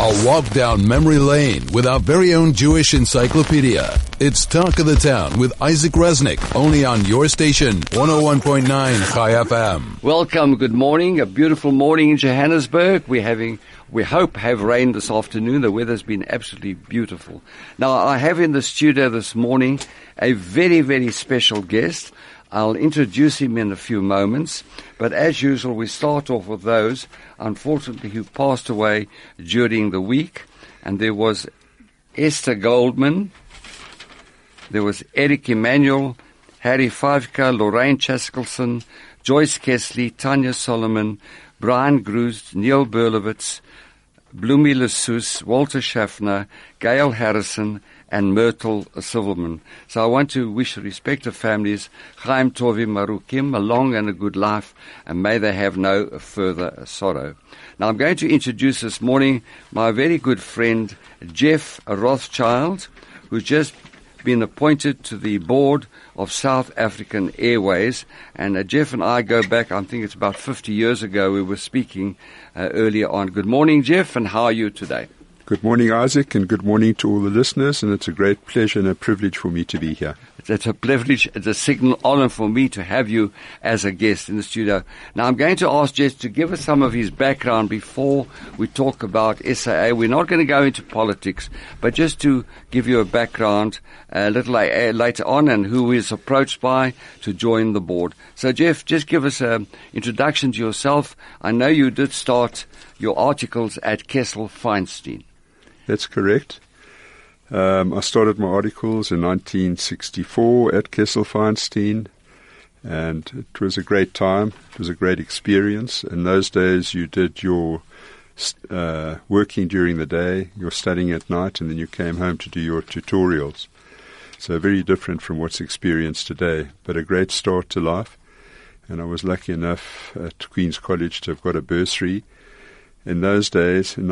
A walk down memory lane with our very own Jewish encyclopedia. It's Talk of the Town with Isaac Resnick, only on your station, 101.9 Chai FM. Welcome, good morning. A beautiful morning in Johannesburg. We hope have rain this afternoon. The weather's been absolutely beautiful. Now, I have in the studio this morning a very, very special guest. I'll introduce him in a few moments, but as usual, we start off with those, unfortunately, who passed away during the week. And there was Esther Goldman, there was Eric Emanuel, Harry Favka, Lorraine Chaskelson, Joyce Kesley, Tanya Solomon, Brian Gruz, Neil Berlowitz, Blumi Lessus, Walter Schaffner, Gail Harrison, and Myrtle Silverman. So I want to wish the respective families Chaim Tovi Marukim a long and a good life, and may they have no further sorrow. Now I'm going to introduce this morning my very good friend Jeff Rothschild, who's just been appointed to the board of South African Airways. And Jeff and I go back, I think it's about 50 years ago, we were speaking earlier on. Good morning, Jeff, and how are you today? Good morning, Isaac, and good morning to all the listeners, and it's a great pleasure and a privilege for me to be here. It's a privilege, it's a signal honor for me to have you as a guest in the studio. Now, I'm going to ask Jeff to give us some of his background before we talk about SAA. We're not going to go into politics, but just to give you a background a little later on, and who is approached by to join the board. So, Jeff, just give us an introduction to yourself. I know you did start your articles at Kessel Feinstein. That's correct. I started my articles in 1964 at Kessel Feinstein, and it was a great time. It was a great experience. In those days, you did your working during the day, your studying at night, and then you came home to do your tutorials. So very different from what's experienced today, but a great start to life. And I was lucky enough at Queen's College to have got a bursary. In those days, in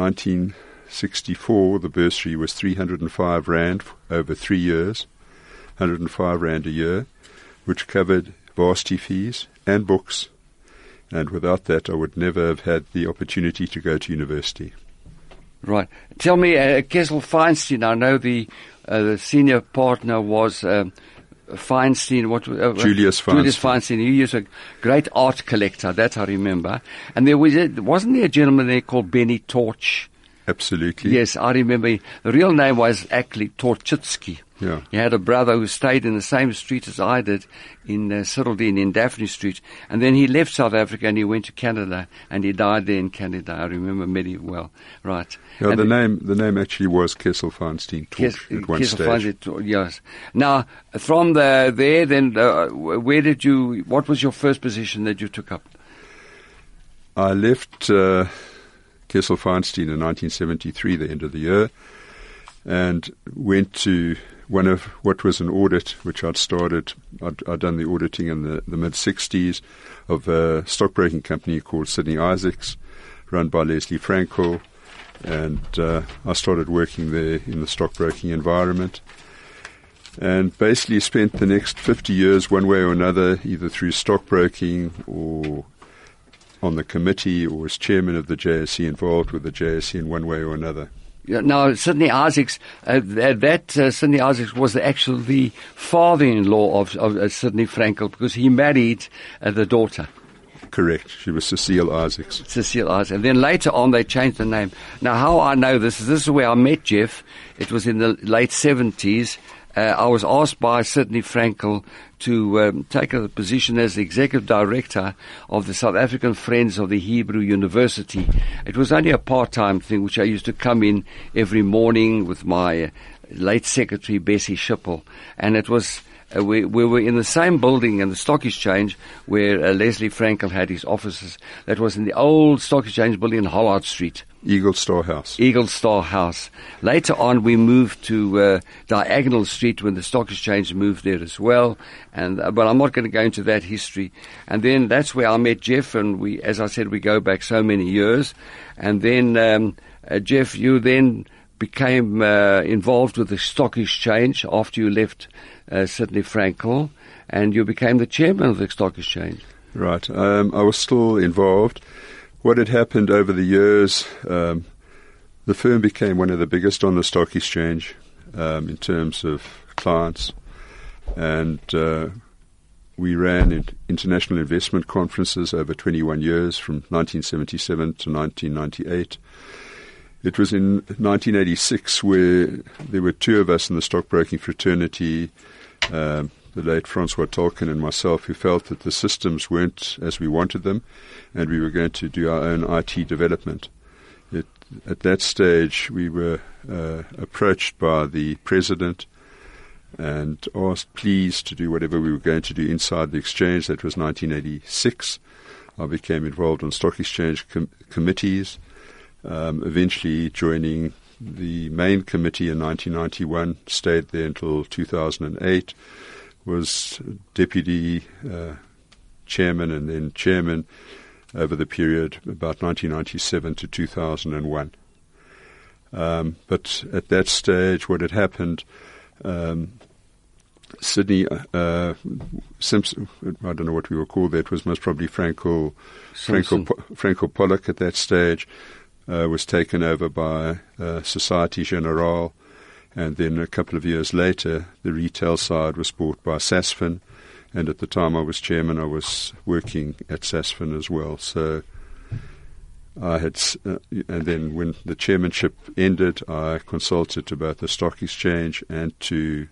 1964, the bursary was 305 Rand over 3 years, 105 Rand a year, which covered varsity fees and books. And without that, I would never have had the opportunity to go to university. Right. Tell me, Kessel Feinstein, I know the senior partner was Feinstein. Julius Feinstein. Julius Feinstein. He was a great art collector, that I remember. And wasn't there a gentleman there called Benny Torch? Absolutely. Yes, I remember. The real name was actually Torchitsky. Yeah. He had a brother who stayed in the same street as I did in Cyrildene in Daphne Street. And then he left South Africa and he went to Canada and he died there in Canada. I remember very well. Right. Yeah, and the name actually was Kessel Feinstein Torch at one stage. Yes. Now, from there, then, what was your first position that you took up? I left Kessel Feinstein in 1973, the end of the year, and went to one of what was an audit which I'd started. I'd done the auditing in the mid-60s of a stockbroking company called Sydney Isaacs, run by Leslie Frankel, and I started working there in the stockbroking environment, and basically spent the next 50 years one way or another, either through stockbroking or on the committee or as chairman of the JSE, involved with the JSE in one way or another. Now, Sydney Isaacs, Sydney Isaacs was the father-in-law of Sydney Frankel, because he married the daughter. Correct. She was Cecile Isaacs. Cecile Isaacs. And then later on they changed the name. Now, how I know this is where I met Jeff. It was in the late 70s. I was asked by Sydney Frankel to take a position as the executive director of the South African Friends of the Hebrew University. It was only a part-time thing, which I used to come in every morning with my late secretary, Bessie Schippel. And it was, we were in the same building in the Stock Exchange where Leslie Frankel had his offices. That was in the old Stock Exchange building in Hollard Street. Eagle Star House. Eagle Star House. Later on, we moved to Diagonal Street when the Stock Exchange moved there as well. But I'm not going to go into that history. And then that's where I met Jeff, and we, as I said, we go back so many years. And then, Jeff, you then became involved with the Stock Exchange after you left Sydney Frankel, and you became the chairman of the Stock Exchange. Right. I was still involved. What had happened over the years, The firm became one of the biggest on the stock exchange in terms of clients, and we ran international investment conferences over 21 years, from 1977 to 1998. It was in 1986 where there were two of us in the stockbroking fraternity, the late Francois Tolkien and myself, who felt that the systems weren't as we wanted them, and we were going to do our own IT development. At that stage, we were approached by the president and asked, please, to do whatever we were going to do inside the exchange. That was 1986. I became involved in stock exchange committees, eventually joining the main committee in 1991, stayed there until 2008, was deputy chairman and then chairman over the period about 1997 to 2001. But at that stage, what had happened, Sydney Simpson, I don't know what we were called there, it was most probably Franco Pollock at that stage, was taken over by Societe Generale, and then a couple of years later, the retail side was bought by Sasfin. And at the time I was chairman, I was working at Sasfin as well. So I had, and then when the chairmanship ended, I consulted to both the stock exchange and to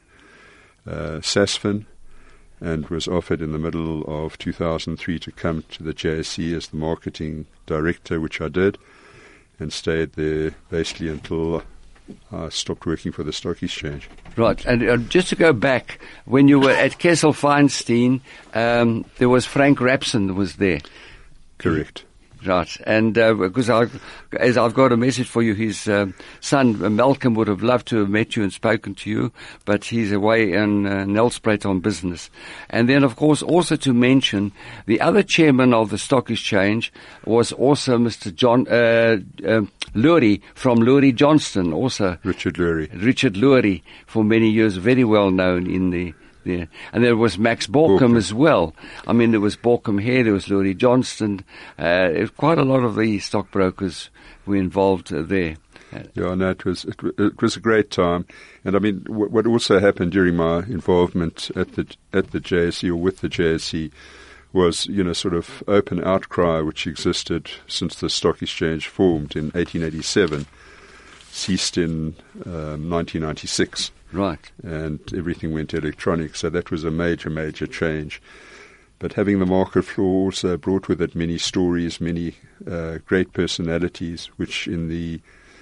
Sasfin, and was offered in the middle of 2003 to come to the JSE as the marketing director, which I did, and stayed there basically until I stopped working for the stock exchange. Right, and just to go back, when you were at Kessel Feinstein, there was Frank Rapson was there. Correct. Right, and because as I've got a message for you, his son Malcolm would have loved to have met you and spoken to you, but he's away in Nelspruit on business. And then, of course, also to mention, the other chairman of the stock exchange was also Mr. John Lurie from Lurie Johnston, also Richard Lurie, for many years, very well known in the. Yeah. And there was Max Borkum as well. I mean, there was Borkum here, there was Lurie Johnston. Quite a lot of the stockbrokers were involved there. Yeah, no, it was a great time. And I mean, what also happened during my involvement at the JSE or with the JSE was, sort of open outcry which existed since the stock exchange formed in 1887, ceased in 1996. Right. And everything went electronic, so that was a major, major change. But having the market floor also brought with it many stories, many great personalities, which in the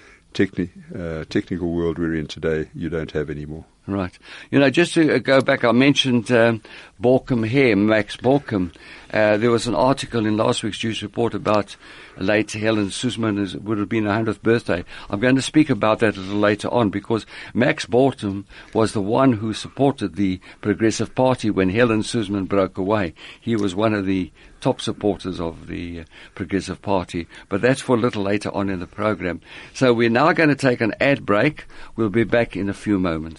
technical world we're in today, you don't have anymore. Right. Just to go back, I mentioned Borkum here, Max Borkum. There was an article in last week's News Report about late Helen Suzman. It would have been her 100th birthday. I'm going to speak about that a little later on, because Max Borkum was the one who supported the Progressive Party when Helen Suzman broke away. He was one of the top supporters of the Progressive Party, but that's for a little later on in the program. So we're now going to take an ad break. We'll be back in a few moments.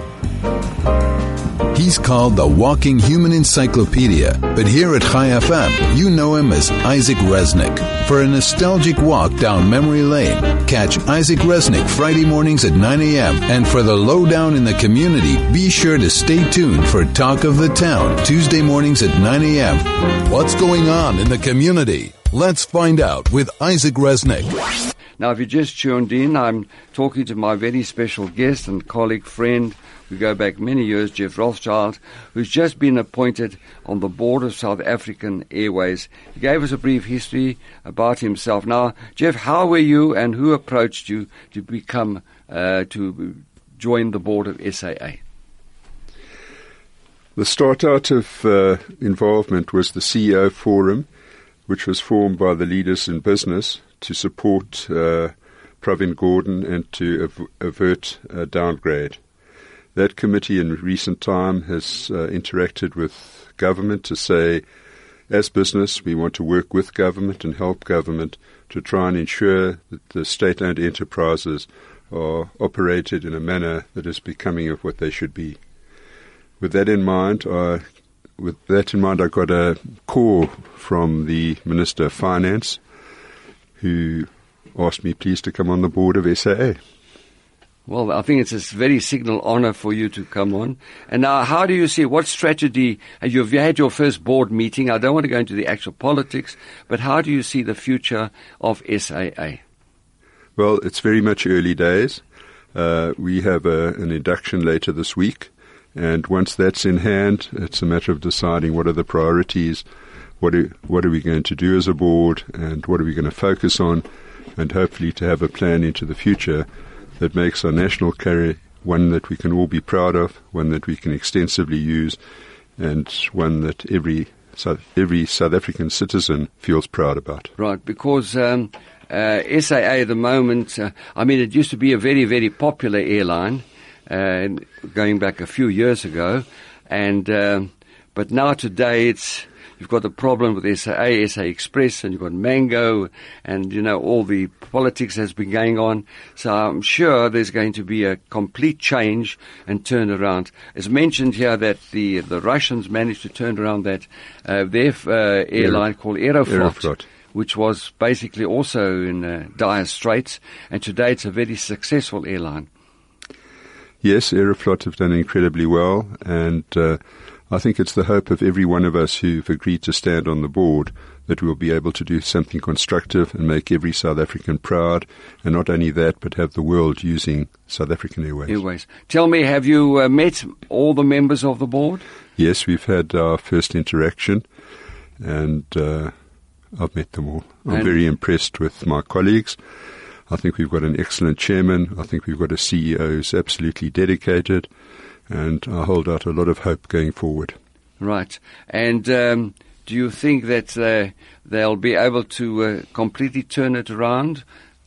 He's called the walking human encyclopedia, but here at Chai FM, you know him as Isaac Resnick. For a nostalgic walk down memory lane, catch Isaac Resnick Friday mornings at 9 a.m. And for the lowdown in the community, be sure to stay tuned for Talk of the Town, Tuesday mornings at 9 a.m. What's going on in the community? Let's find out with Isaac Resnick. Now, if you just tuned in, I'm talking to my very special guest and colleague, friend, we go back many years, Jeff Rothschild, who's just been appointed on the board of South African Airways. He gave us a brief history about himself. Now, Jeff, how were you and who approached you to become, to join the board of SAA? The start out of involvement was the CEO Forum, which was formed by the leaders in business to support Pravin Gordhan and to avert a downgrade. That committee in recent time has interacted with government to say, as business, we want to work with government and help government to try and ensure that the state-owned enterprises are operated in a manner that is becoming of what they should be. With that in mind, I got a call from the Minister of Finance, who asked me please to come on the board of SAA. Well, I think it's a very signal honor for you to come on. And now, how do you see, what strategy, you've had your first board meeting, I don't want to go into the actual politics, but how do you see the future of SAA? Well, it's very much early days. We have an induction later this week, and once that's in hand, it's a matter of deciding what are the priorities, what are we going to do as a board, and what are we going to focus on, and hopefully to have a plan into the future that makes our national carry one that we can all be proud of, one that we can extensively use, and one that every South African citizen feels proud about. Right, because SAA at the moment, it used to be a very, very popular airline, going back a few years ago, but now today you've got the problem with SAA, SA Express, and you've got Mango, and, all the politics has been going on. So I'm sure there's going to be a complete change and turnaround. It's mentioned here that the Russians managed to turn around their airline called Aeroflot, which was basically also in dire straits, and today it's a very successful airline. Yes, Aeroflot have done incredibly well, and I think it's the hope of every one of us who've agreed to stand on the board that we'll be able to do something constructive and make every South African proud, and not only that, but have the world using South African Airways. Tell me, have you met all the members of the board? Yes, we've had our first interaction, and I've met them all. I'm very impressed with my colleagues. I think we've got an excellent chairman. I think we've got a CEO who's absolutely dedicated, and I hold out a lot of hope going forward. Right. And do you think that they'll be able to completely turn it around?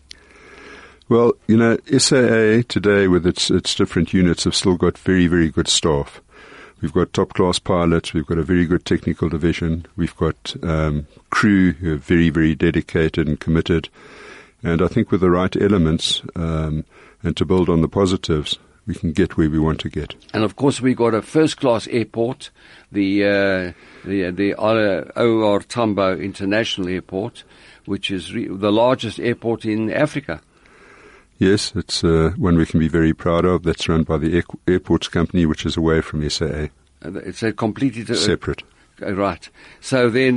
Well, SAA today with its different units have still got very, very good staff. We've got top-class pilots. We've got a very good technical division. We've got crew who are very, very dedicated and committed. And I think with the right elements and to build on the positives, we can get where we want to get. And of course, we got a first-class airport, the O.R. Tambo International Airport, which is the largest airport in Africa. Yes, it's one we can be very proud of. That's run by the Airports Company, which is away from SAA. It's a completely separate. Right. So then,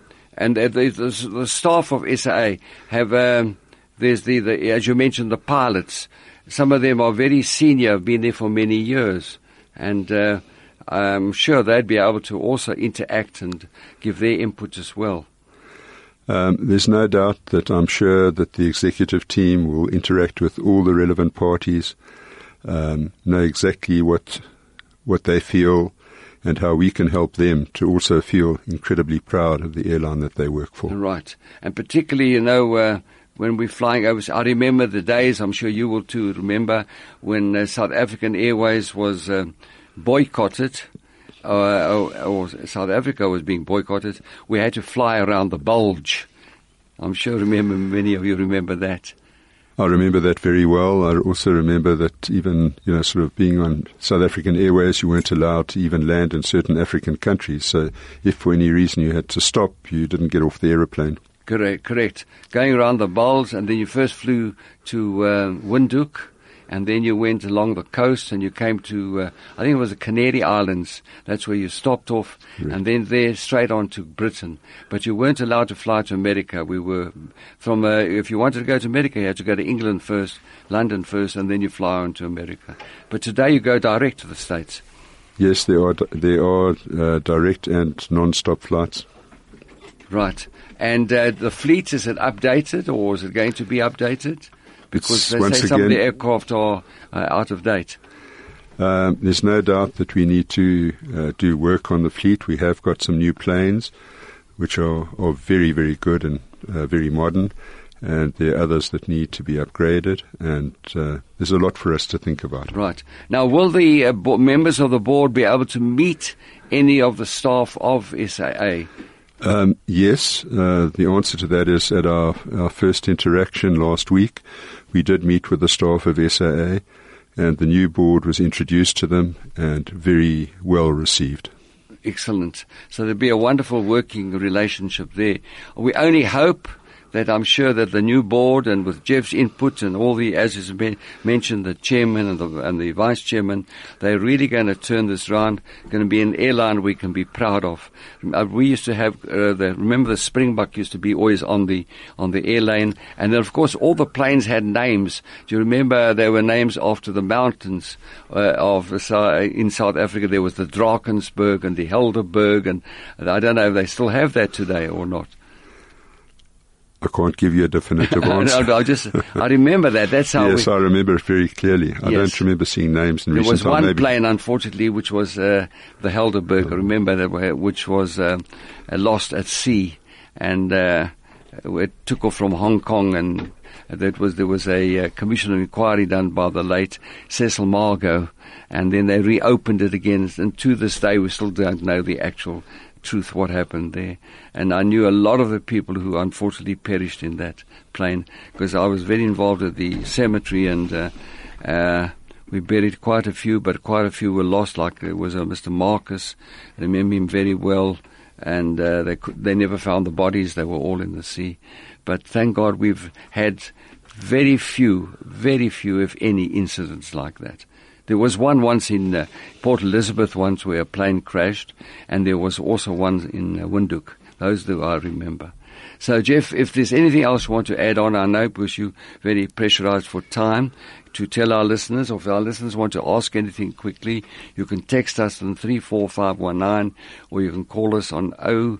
the staff of SAA have there's the as you mentioned, the pilots. Some of them are very senior, have been there for many years, and I'm sure they'd be able to also interact and give their input as well. There's no doubt that I'm sure that the executive team will interact with all the relevant parties, know exactly what they feel and how we can help them to also feel incredibly proud of the airline that they work for. Right. And particularly, when we're flying over, I remember the days, I'm sure you will too remember, when South African Airways was boycotted, or South Africa was being boycotted. We had to fly around the bulge. I'm sure many of you remember that. I remember that very well. I also remember that even, sort of being on South African Airways, you weren't allowed to even land in certain African countries. So if for any reason you had to stop, you didn't get off the aeroplane. Correct. Going around the bulge, and then you first flew to Windhoek, and then you went along the coast, and you came to, I think it was the Canary Islands. That's where you stopped off, right. And then there straight on to Britain. But you weren't allowed to fly to America. We were if you wanted to go to America, you had to go to England first, London first, and then you fly on to America. But today you go direct to the States. Yes, there are direct and non-stop flights. Right. And the fleet, is it updated, or is it going to be updated? Because they say some of the aircraft are out of date. There's no doubt that we need to do work on the fleet. We have got some new planes, which are very, very good and very modern. And there are others that need to be upgraded. And there's a lot for us to think about. Right. Now, will the members of the board be able to meet any of the staff of SAA? Yes, the answer to that is at our first interaction last week, we did meet with the staff of SAA, and the new board was introduced to them and very well received. Excellent. So there'll be a wonderful working relationship there. We only hope that I'm sure that the new board and with Jeff's input and all the, as is mentioned, the chairman and the vice chairman, they're really going to turn this around. Going to be an airline we can be proud of. We used to have remember the Springbok used to be always on the airlane, and then of course all the planes had names. Do you remember there were names after the mountains in South Africa? There was the Drakensberg and the Helderberg, and I don't know if they still have that today or not. I can't give you a definitive answer. No, I remember that. That's how. Yes, I remember it very clearly. I don't remember seeing names in recent time. There was one plane, unfortunately, which was the Helderberg. I remember that, which was lost at sea, and it took off from Hong Kong, and there was a commission of inquiry done by the late Cecil Margot, and then they reopened it again. And to this day, we still don't know the actual truth what happened there. And I knew a lot of the people who unfortunately perished in that plane, because I was very involved at the cemetery, and we buried quite a few, but quite a few were lost. Like there was a Mr. Marcus, I remember him very well, and they never found the bodies. They were all in the sea. But thank God we've had very few, if any, incidents like that. There was one once in Port Elizabeth once where a plane crashed, and there was also one in Windhoek. Those do I remember. So, Jeff, if there's anything else you want to add on, I know because you're very pressurized for time, to tell our listeners, or if our listeners want to ask anything quickly, you can text us on 34519, or you can call us on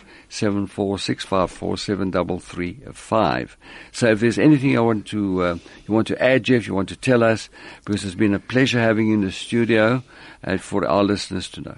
074-654-7335. So if there's anything you want to add, Jeff, you want to tell us, because it's been a pleasure having you in the studio, for our listeners to know.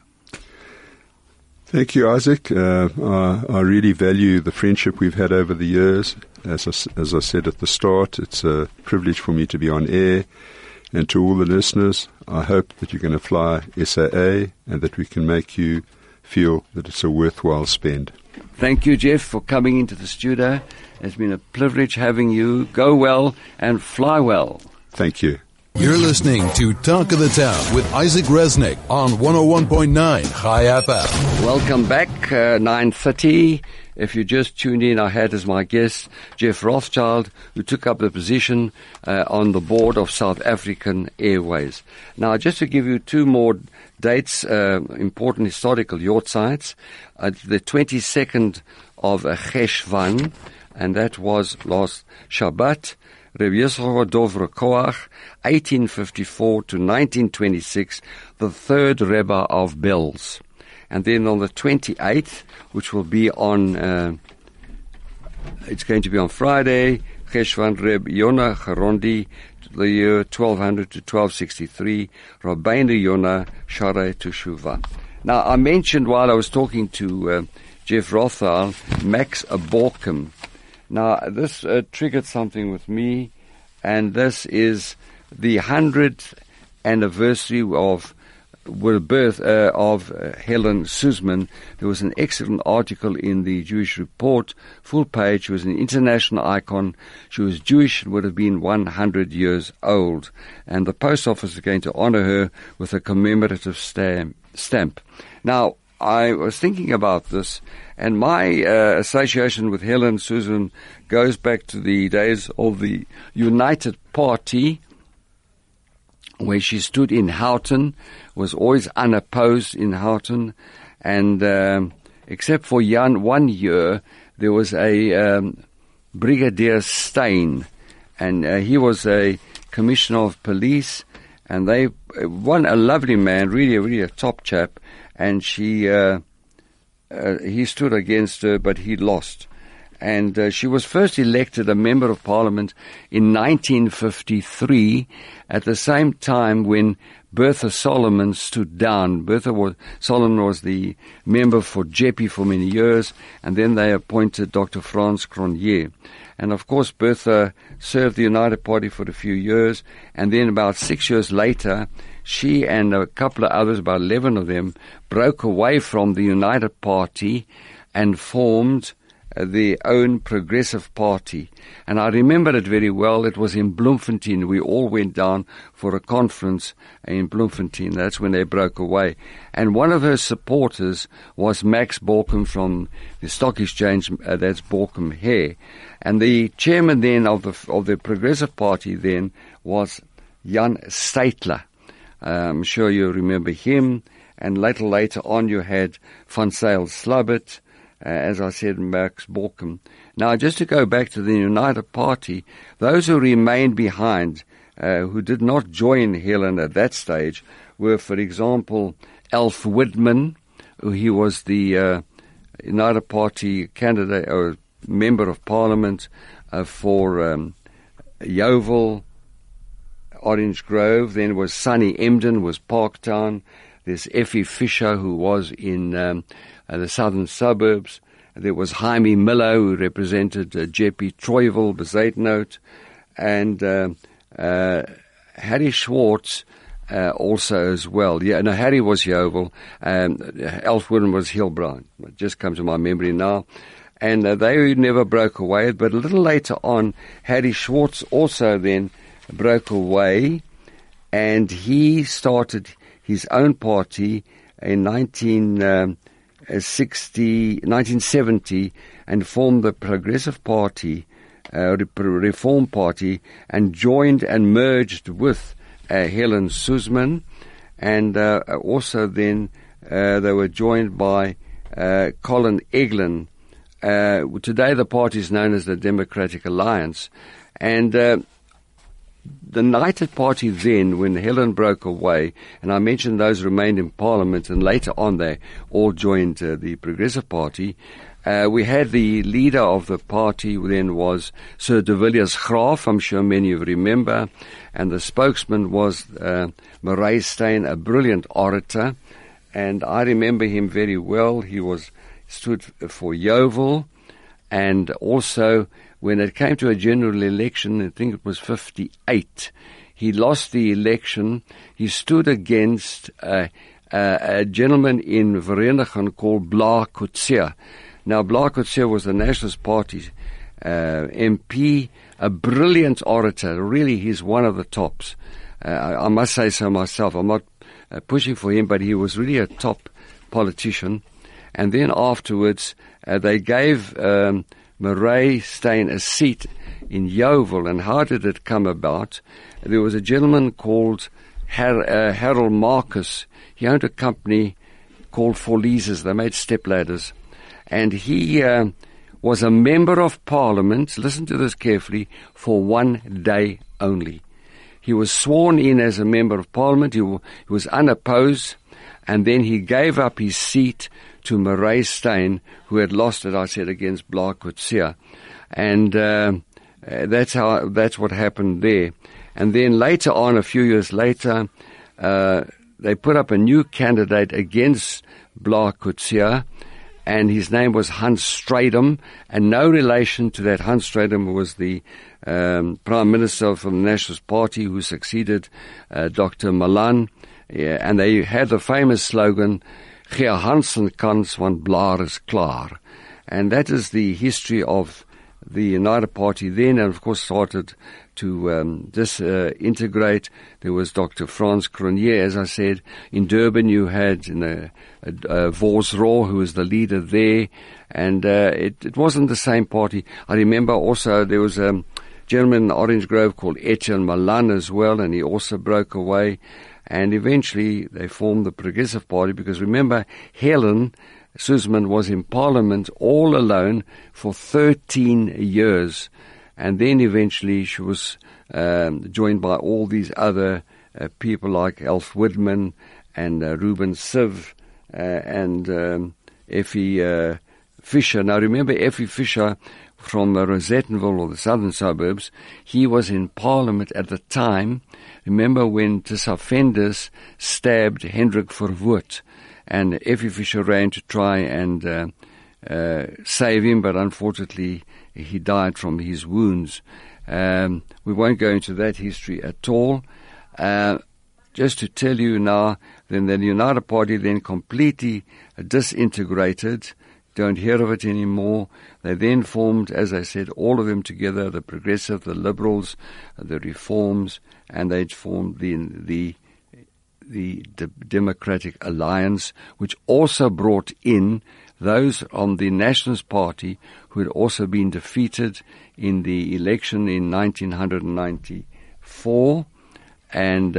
Thank you, Isaac. I really value the friendship we've had over the years. As I said at the start, it's a privilege for me to be on air. And to all the listeners, I hope that you're going to fly SAA and that we can make you feel that it's a worthwhile spend. Thank you, Jeff, for coming into the studio. It's been a privilege having you. Go well and fly well. Thank you. You're listening to Talk of the Town with Isaac Resnick on 101.9 High FM. Welcome back, 9:30. If you just tuned in, I had as my guest Jeff Rothschild, who took up the position on the board of South African Airways. Now, just to give you two more dates, important historical yacht sites, the 22nd of Cheshvan, and that was last Shabbat, Reb Yisroel Dov Koach, 1854 to 1926, the third Rebbe of Belz. And then on the 28th, which will be on, it's going to be on Friday, Cheshvan Reb Yonah Charondi, the year 1200 to 1263, Rabbeinu Yonah Sharei Teshuvah. Now, I mentioned while I was talking to Jeff Rothschild, Max Borkum. Now, this triggered something with me, and this is the 100th anniversary of the birth of Helen Suzman. There was an excellent article in the Jewish Report, full page. She was an international icon. She was Jewish and would have been 100 years old. And the post office is going to honor her with a commemorative stamp. Now, I was thinking about this, and my association with Helen Suzman goes back to the days of the United Party, where she stood in Houghton, was always unopposed in Houghton, and except for 1 year, there was a Brigadier Steyn, and he was a commissioner of police, and they one a lovely man, really a top chap, and he stood against her, but he lost. And she was first elected a member of parliament in 1953, at the same time when Bertha Solomon stood down. Solomon was the member for JEPI for many years, and then they appointed Dr. Frans Cronje. And of course, Bertha served the United Party for a few years, and then about 6 years later, she and a couple of others, about 11 of them, broke away from the United Party and formed their own progressive party. And I remember it very well. It was in Bloemfontein. We all went down for a conference in Bloemfontein. That's when they broke away. And one of her supporters was Max Borkum from the Stock Exchange, that's Borkum Hair. And the chairman then of the Progressive Party then was Jan Steytler. I'm sure you remember him. And later on you had Van Zyl Slabbert, as I said, Max Borkum. Now, just to go back to the United Party, those who remained behind, who did not join Helen at that stage, were, for example, Alf Widman, he was the United Party candidate or member of Parliament for Yeovil, Orange Grove. Then was Sonny Emden, was Parktown. There's Effie Fisher, who was in the southern suburbs. There was Jaime Miller, who represented Jeppe Troyville, Bezuidenhout, and Harry Schwartz also as well. Yeah, no, Harry was Yeovil. Alf Widman was Hillbrow. It just comes to my memory now. And they never broke away. But a little later on, Harry Schwartz also then broke away, and he started his own party in 1970 and formed the Progressive Party, Reform Party, and joined and merged with Helen Suzman, and also then they were joined by Colin Eglin. Today the party is known as the Democratic Alliance, and the United Party then, when Helen broke away, and I mentioned those remained in Parliament, and later on they all joined the Progressive Party, we had the leader of the party then was Sir de Villiers Graaf, I'm sure many of you remember, and the spokesman was Marais Steyn, a brilliant orator, and I remember him very well. He stood for Yeovil, and also when it came to a general election, I think it was 58, he lost the election. He stood against a gentleman in Vereeniging called Blaar Coetzee. Now, Blaar Coetzee was the Nationalist Party MP, a brilliant orator. Really, he's one of the tops. I must say so myself. I'm not pushing for him, but he was really a top politician. And then afterwards, they gave Marais Steyn a seat in Yeovil. And how did it come about? There was a gentleman called Harold Marcus. He owned a company called Forleases. They made stepladders. And he was a member of Parliament, listen to this carefully, for one day only. He was sworn in as a member of Parliament. He was unopposed. And then he gave up his seat to Marais Steyn, who had lost it, I said, against Blaar Coetzee. And that's what happened there. And then later on, a few years later, they put up a new candidate against Blaar Coetzee, and his name was Hans Strydom, and no relation to that. Hans Strydom was the Prime Minister from the Nationalist Party who succeeded Dr. Malan. Yeah, and they had the famous slogan, "Gee Hansen kans, want Blaar is klaar." And that is the history of the United Party then, and of course started to disintegrate. There was Dr. Frans Cronje, as I said. In Durban you had Vos Raw, who was the leader there, and it wasn't the same party. I remember also there was a gentleman in Orange Grove called Etienne Malan as well, and he also broke away. And eventually they formed the Progressive Party, because remember, Helen Suzman was in Parliament all alone for 13 years. And then eventually she was joined by all these other people like Alf Widman and Ruben Siv and Effie Fisher. Now remember Effie Fisher from Rosettenville, or the southern suburbs. He was in Parliament at the time. Remember when Tissa Fenders stabbed Hendrik Verwoerd, and Effie Fisher ran to try and save him, but unfortunately he died from his wounds. We won't go into that history at all. Just to tell you now, then the United Party then completely disintegrated. don't hear of it anymore. They then formed, as I said, all of them together, the Progressive, the Liberals, the Reforms, and they formed the Democratic Alliance, which also brought in those on the Nationalist Party who had also been defeated in the election in 1994. And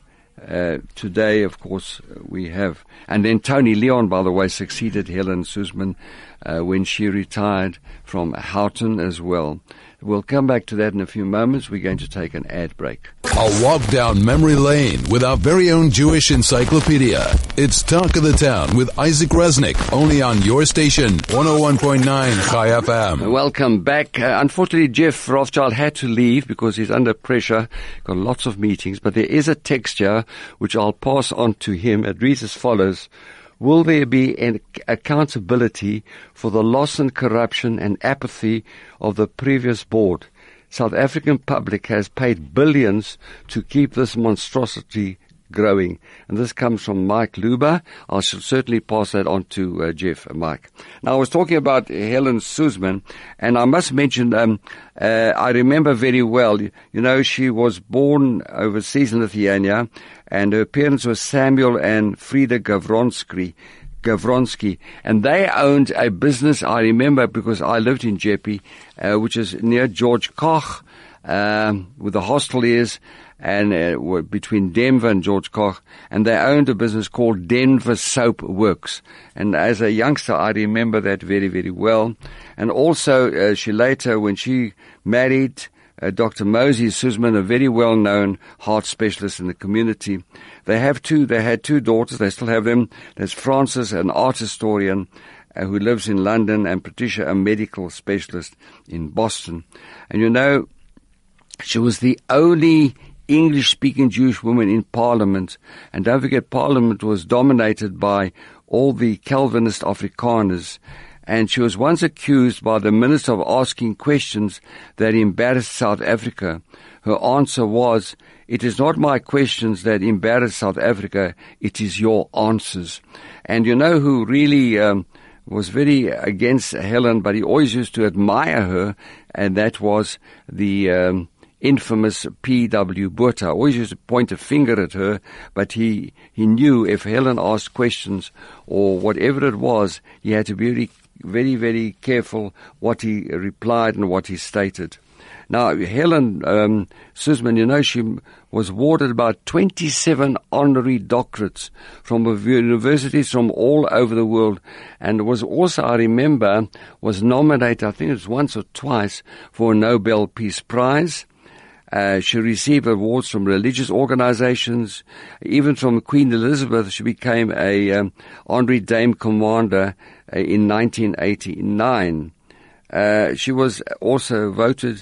today, of course, we have... And then Tony Leon, by the way, succeeded Helen Suzman when she retired from Houghton as well. We'll come back to that in a few moments. We're going to take an ad break. A walk down memory lane with our very own Jewish encyclopedia. It's Talk of the Town with Isaac Resnick, only on your station, 101.9 Chai FM. Welcome back. Unfortunately, Jeff Rothschild had to leave because he's under pressure, got lots of meetings, but there is a text here which I'll pass on to him. It reads as follows. Will there be an accountability for the loss and corruption and apathy of the previous board? South African public has paid billions to keep this monstrosity growing. And this comes from Mike Luba. I shall certainly pass that on to Jeff and Mike. Now, I was talking about Helen Suzman, and I must mention, I remember very well, you know, she was born overseas in Lithuania, and her parents were Samuel and Frida Gavronsky, and they owned a business, I remember, because I lived in Jeppe, which is near George Koch, where the hostel is, and between Denver and George Koch, and they owned a business called Denver Soap Works. And as a youngster, I remember that very, very well. And also, she later, when she married Dr. Mosey Suzman, a very well-known heart specialist in the community, they had two daughters. They still have them. There's Frances, an art historian who lives in London, and Patricia, a medical specialist in Boston. And you know, she was the only English-speaking Jewish woman in Parliament. And don't forget, Parliament was dominated by all the Calvinist Afrikaners. And she was once accused by the minister of asking questions that embarrassed South Africa. Her answer was, "It is not my questions that embarrass South Africa, it is your answers." And you know who really was very against Helen, but he always used to admire her, and that was the infamous P.W. Botha. Always used to point a finger at her, but he knew if Helen asked questions or whatever it was, he had to be very, very careful what he replied and what he stated. Now, Helen Suzman, you know, she was awarded about 27 honorary doctorates from universities from all over the world, and was also, I remember, was nominated, I think it was once or twice, for a Nobel Peace Prize. She received awards from religious organizations. Even from Queen Elizabeth, she became a honorary Dame Commander in 1989. She was also voted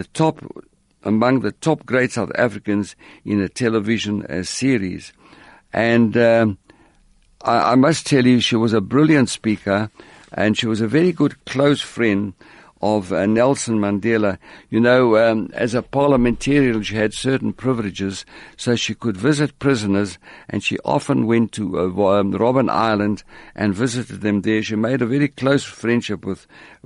among the top great South Africans in a television series. And I must tell you, she was a brilliant speaker, and she was a very good close friend of Nelson Mandela. You know, as a parliamentarian, she had certain privileges, so she could visit prisoners, and she often went to Robben Island and visited them there. She made a very close friendship with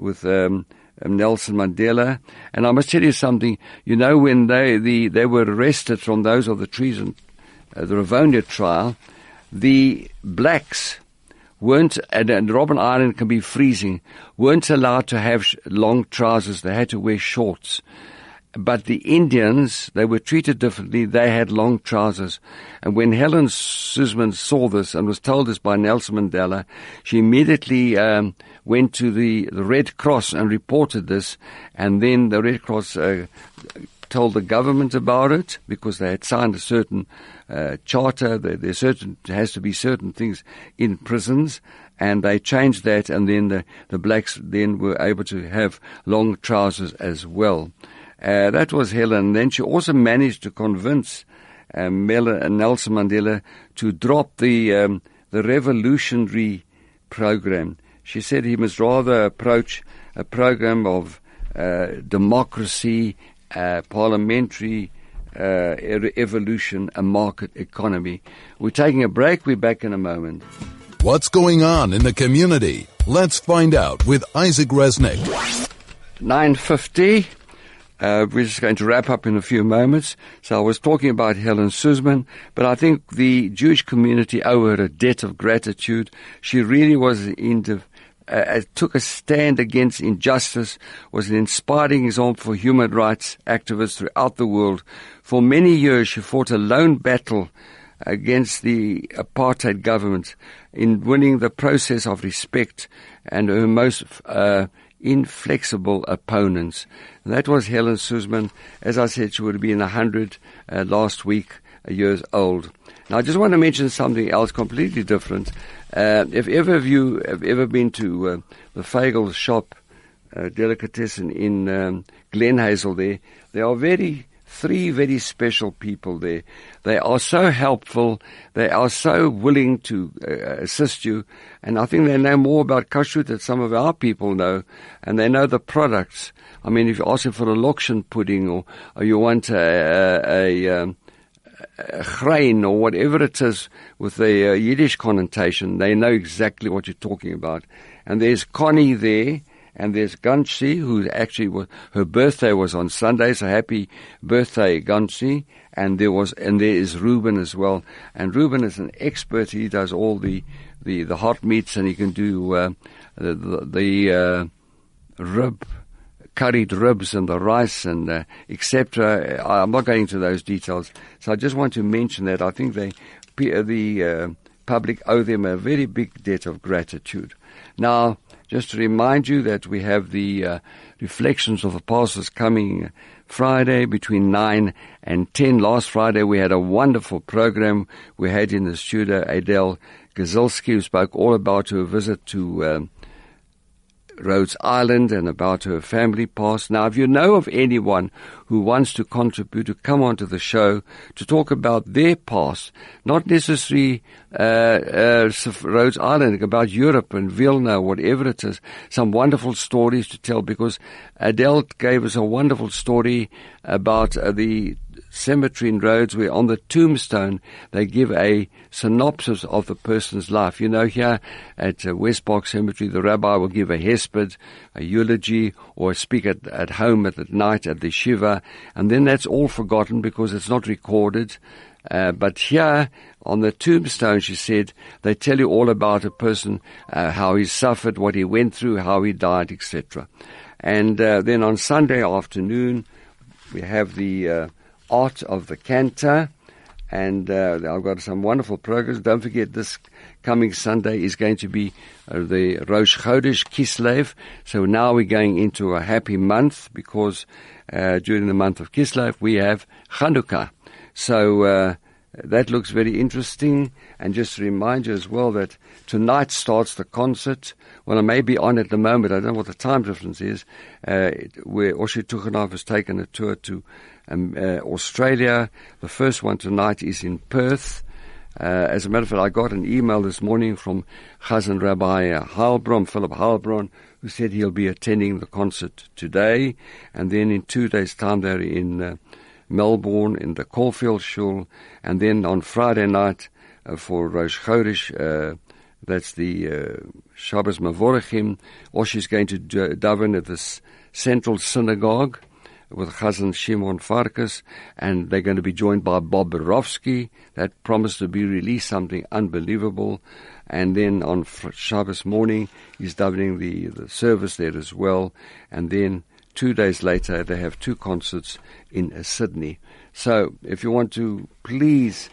Nelson Mandela. And I must tell you something, you know, when they were arrested from those of the treason, the Rivonia trial, the blacks weren't, and Robben Island can be freezing, weren't allowed to have long trousers. They had to wear shorts. But the Indians, they were treated differently. They had long trousers. And when Helen Suzman saw this and was told this by Nelson Mandela, she immediately went to the Red Cross and reported this. And then the Red Cross told the government about it, because they had signed a certain charter. There has to be certain things in prisons, and they changed that, and then the blacks then were able to have long trousers as well. That was Helen. Then she also managed to convince Nelson Mandela to drop the revolutionary program. She said he must rather approach a program of democracy, parliamentary evolution, a market economy. We're taking a break. We're back in a moment. What's going on in the community? Let's find out with Isaac Resnick. 9:50. We're just going to wrap up in a few moments. So I was talking about Helen Suzman, but I think the Jewish community owe her a debt of gratitude. She really was took a stand against injustice, was an inspiring example for human rights activists throughout the world. For many years, she fought a lone battle against the apartheid government in winning the process of respect and her most inflexible opponents. And that was Helen Suzman. As I said, she would have been 100 last week, years old. Now, I just want to mention something else completely different. If ever of you have ever been to the Fagel shop, delicatessen in Glen Hazel there are three very special people there. They are so helpful. They are so willing to assist you. And I think they know more about kashrut than some of our people know. And they know the products. I mean, if you ask them for a lokshen pudding or you want a chrein or whatever it is with the Yiddish connotation, they know exactly what you're talking about. And there's Connie there. And there's Ganshi, who actually her birthday was on Sunday, so happy birthday, Ganshi. And there is Reuben as well. And Reuben is an expert. He does all the hot meats, and he can do the curried ribs and the rice and etc. I'm not going into those details. So I just want to mention that I think the public owe them a very big debt of gratitude. Now, just to remind you that we have the reflections of the pastors coming Friday between 9 and 10. Last Friday we had a wonderful program. We had in the studio Adele Gazilski, who spoke all about her visit to Rhodes Island and about her family past. Now, if you know of anyone who wants to contribute, to come onto the show to talk about their past, not necessarily Rhodes Island, about Europe and Vilna, whatever it is, some wonderful stories to tell, because Adele gave us a wonderful story about the cemetery in Rhodes, where on the tombstone they give a synopsis of the person's life. You know, here at West Park Cemetery, the rabbi will give a hesped, a eulogy, or speak at home at night at the shiva, and then that's all forgotten because it's not recorded. But here on the tombstone, she said, they tell you all about a person, how he suffered, what he went through, how he died, etc. And then on Sunday afternoon, we have the Art of the Cantor, and I've got some wonderful programs. Don't forget, this coming Sunday is going to be the Rosh Chodesh Kislev. So now we're going into a happy month, because during the month of Kislev we have Chanukah. So that looks very interesting. And just to remind you as well that tonight starts the concert. Well, I may be on at the moment. I don't know what the time difference is. Where Oshie Tuchanov has taken a tour to Australia. The first one tonight is in Perth. As a matter of fact, I got an email this morning from Chazan Rabbi Philip Heilbron, who said he'll be attending the concert today. And then in 2 days' time, they're in Melbourne, in the Caulfield Shul. And then on Friday night for Rosh Chodesh, that's the Shabbos Mavorachim, Oshi's going to daven at this Central Synagogue with Chazan Shimon Farkas, and they're going to be joined by Bob Borowski. That promised to be released, something unbelievable. And then on Shabbos morning, he's davening the service there as well. And then 2 days later, they have two concerts in Sydney. So if you want to, please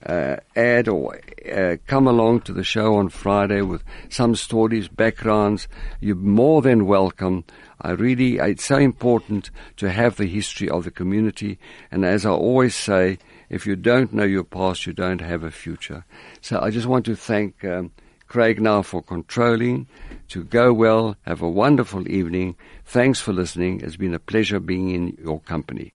add or come along to the show on Friday with some stories, backgrounds, you're more than welcome. It's so important to have the history of the community. And as I always say, if you don't know your past, you don't have a future. So I just want to thank Craig now for controlling. To go well, have a wonderful evening. Thanks for listening. It's been a pleasure being in your company.